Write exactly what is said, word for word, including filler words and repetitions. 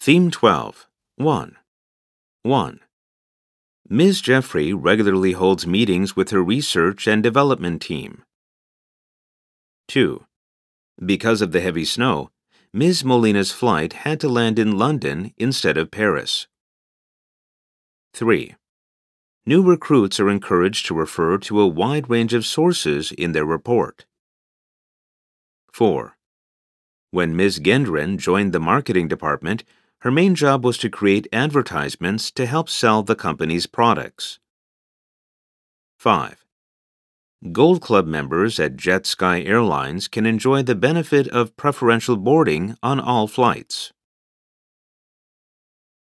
Theme twelve. one. one. Miz Jeffrey regularly holds meetings with her research and development team. two. Because of the heavy snow, Miz Molina's flight had to land in London instead of Paris. three. New recruits are encouraged to refer to a wide range of sources in their report. four. When Miz Gendron joined the marketing department, her main job was to create advertisements to help sell the company's products. five. Gold Club members at Jet Sky Airlines can enjoy the benefit of preferential boarding on all flights.